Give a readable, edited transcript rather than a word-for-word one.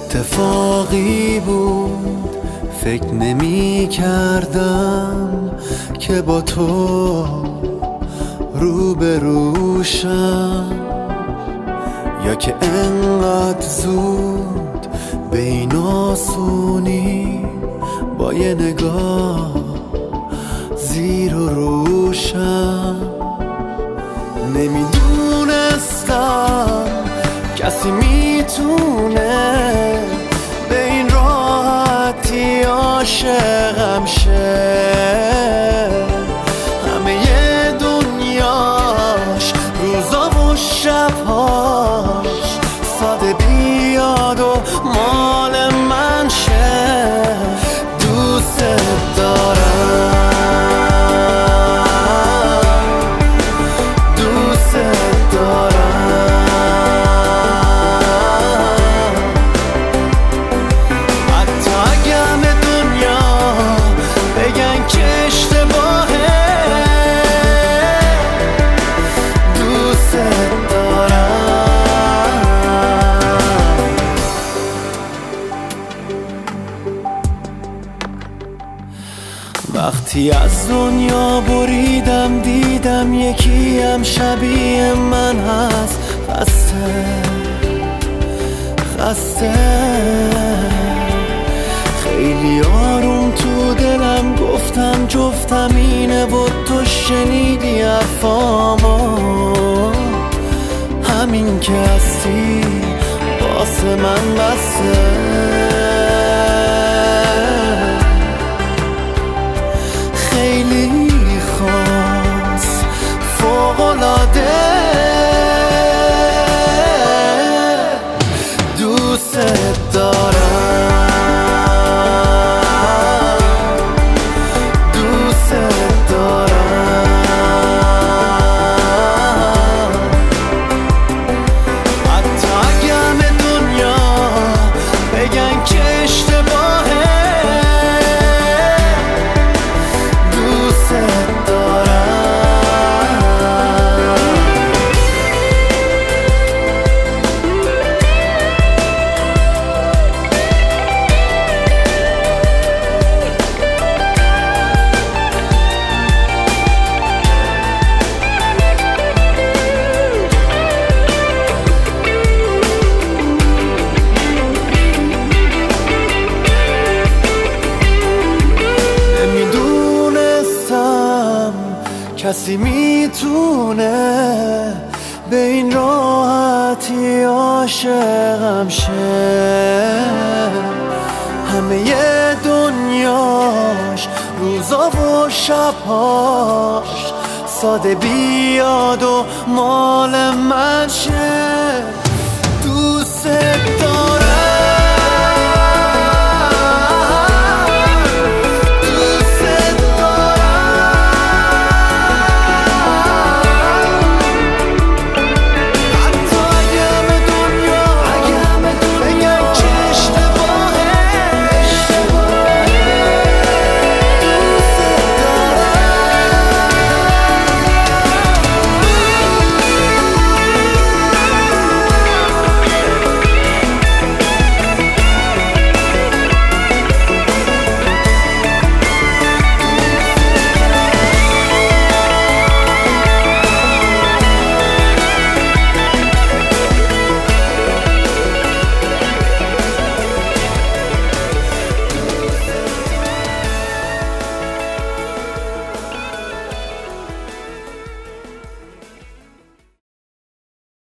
اتفاقی بود، فکر نمی کردم که با تو روبروشم، یا که انقدر زود به این آسونی با یه نگاه زیر و روشم. نمیدونستم کسی میتونه به این راحتی عاشقم شه، همه ی دنیاش روزا و شبهاش ساده بیاد و مال من شه. دوست دارم، دوست دارم، حتی اگه همه دنیا بگن که اشتباهه. دوست دارم. وقتی از دنیا بریدم دیدم یکی هم شبیه من هست، خسته خیلی آروم تو دلم گفتم جفتم اینه و تو شنیدی حرفامو. همین که هستی واسه من بسه، خیلی خاص فوق‌العاده. دوست دارم، دوست دارم، حتی اگه همه دنیا بگن که اشتباهه. دوست کسی میتونه به این راحتی عاشقم شه، همه ی دنیاش روزا و شبهاش ساده بیاد و مال من شه. دوست دارم.